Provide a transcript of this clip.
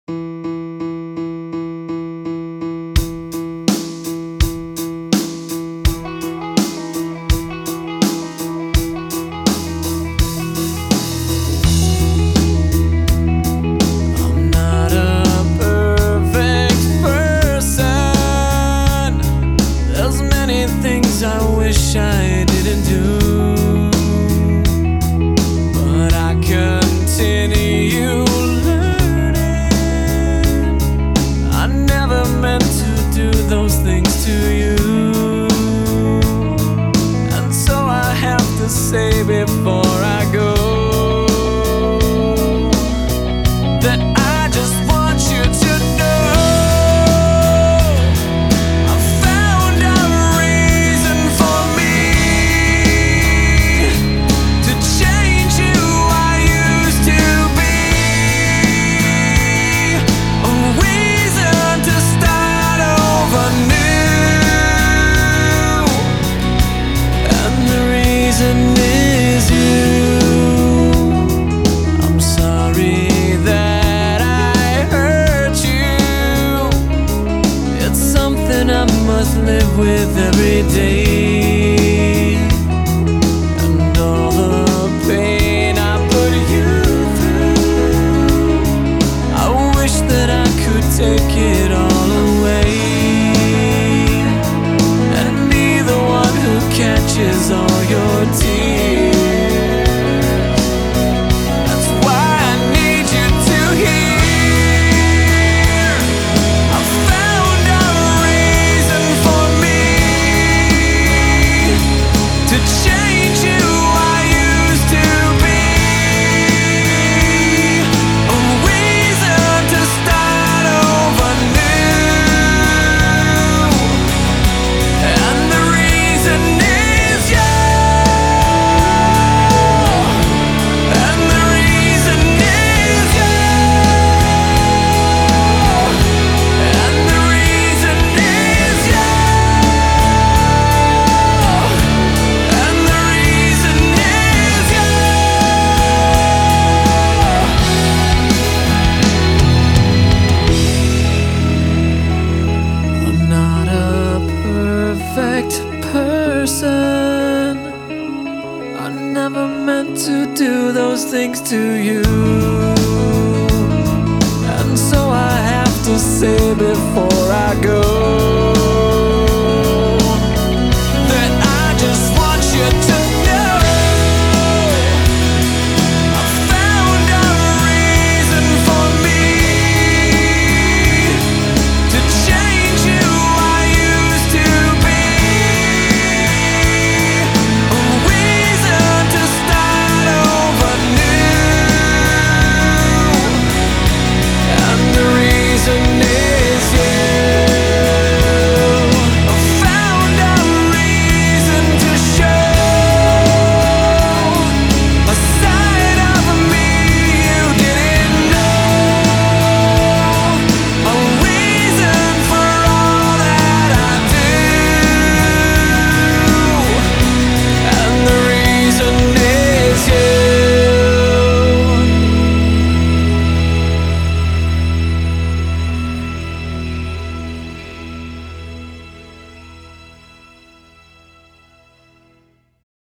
Things I wish I didn't do, but I continue learning. I never meant to do those things to you, and so I have to say before I go that I just want you to know is you. I'm sorry that I hurt you. It's something I must live with every day, and all the pain I put you through, I wish that I could take it all away, and be the one who catches all your tears. That's why I need you to hear. I found a reason for me to change who I used to be, a reason to start over new, and the reason is you. Person, I never meant to do those things to you, and so I have to say before I go